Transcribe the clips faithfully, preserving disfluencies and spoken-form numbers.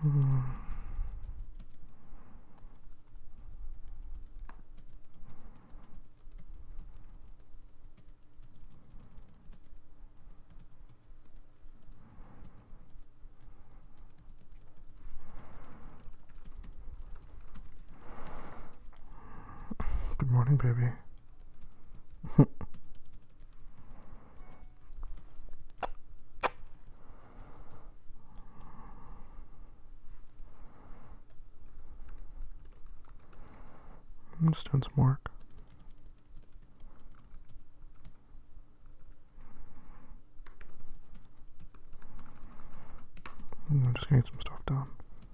Hmm. Good morning, baby. I'm just doing some work. I'm just getting some stuff done.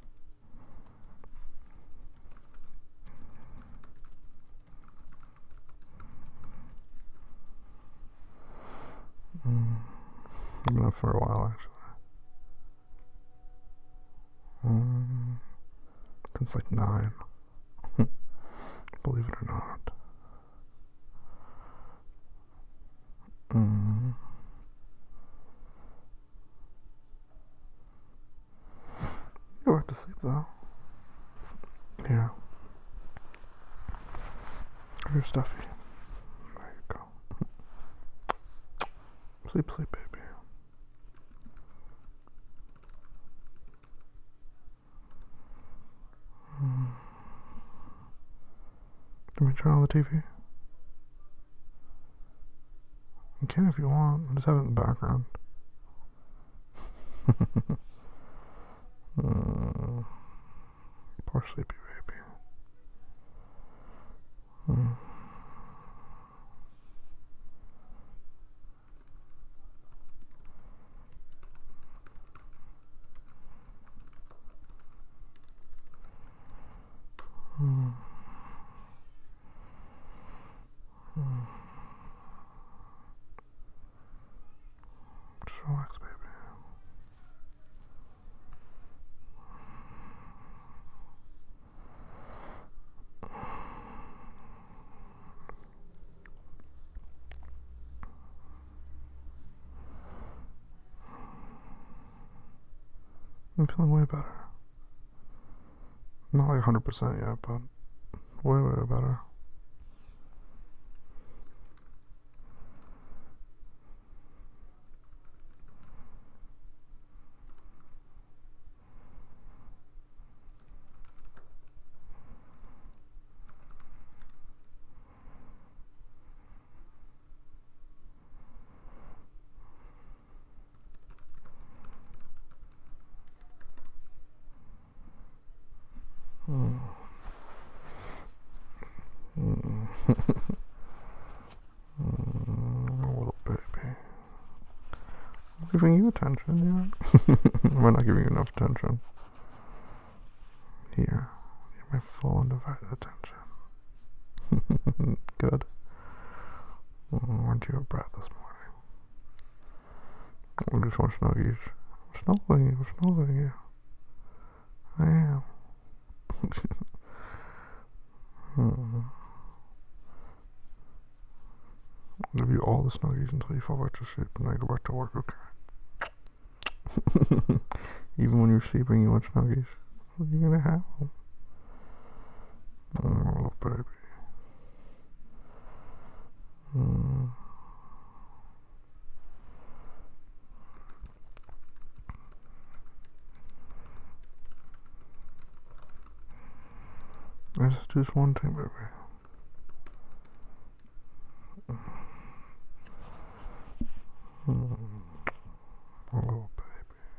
Mm. I've been up for a while, actually. Mm. Since like nine. Believe it or not. Mm. Go back to sleep, though. Yeah. You're stuffy. There you go. Sleep, sleep, baby. Mm. Can we turn on the T V? You can if you want. I'll just have it in the background. mm. Poor sleepy baby. Mm. Mm. Mm. Just relax, baby. I'm feeling way better. Not like one hundred percent yet, but way, way better. Mm. Mm. mm, little baby. I'm giving you attention, yeah? Am I not giving you enough attention? Here. You're my full undivided attention. Good. Mm, aren't you a brat this morning? I just want snuggies. I'm snuggling you, I'm snuggling you. I am. hmm. I'll give you all the snuggies until you fall back to sleep and then I go back to work, okay? Even when you're sleeping, you want snuggies. What are you gonna have them? Oh, little baby. Mm. Let's just do this one thing, baby. Mm. Oh, little baby.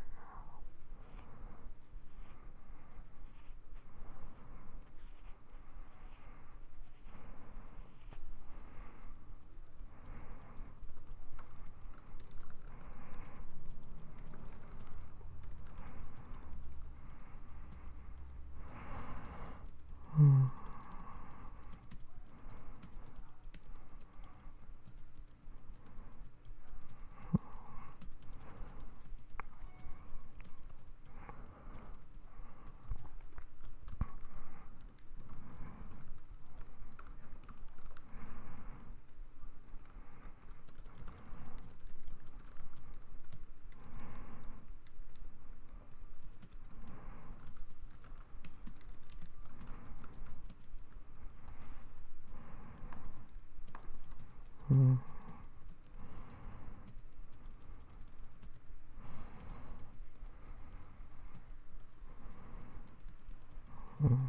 Mm. Mm. Mm.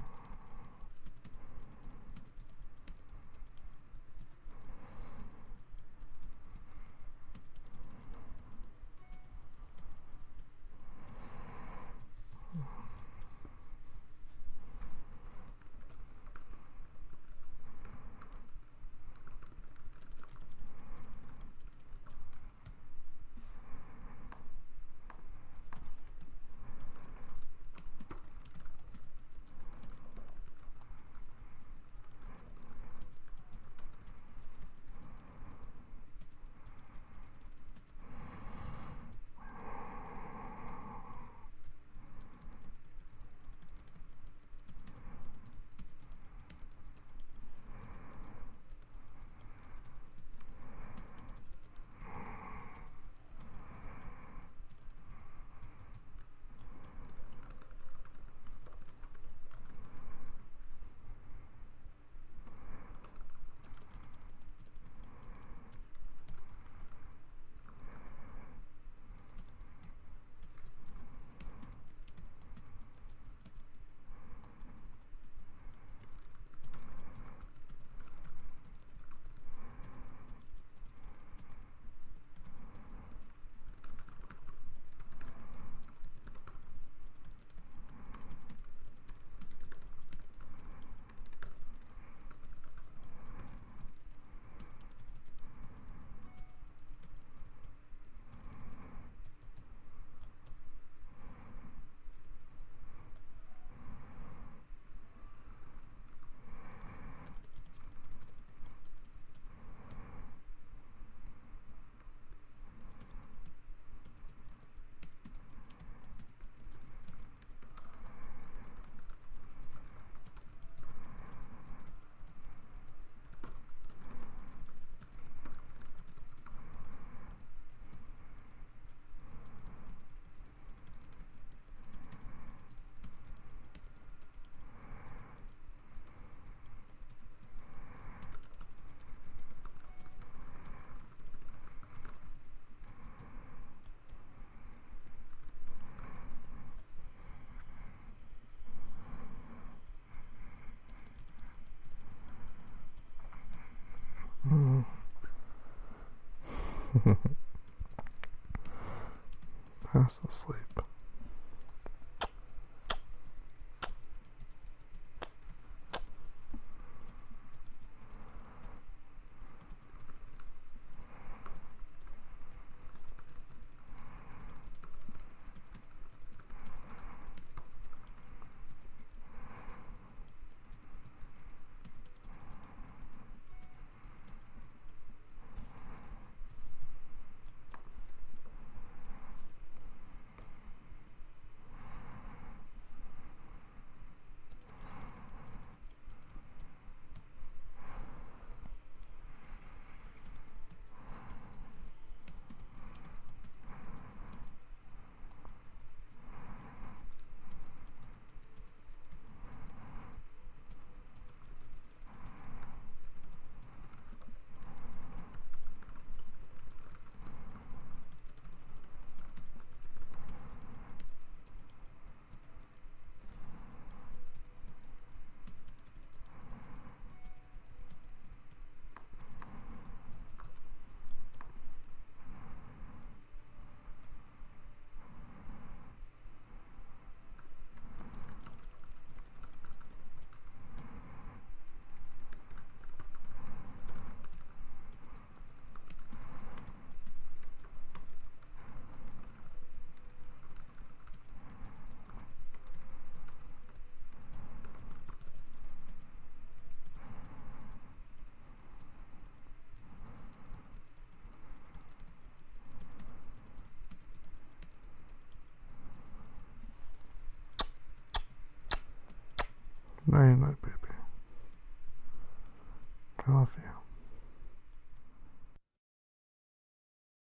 Mm. Fast asleep. Night night, baby. I love you.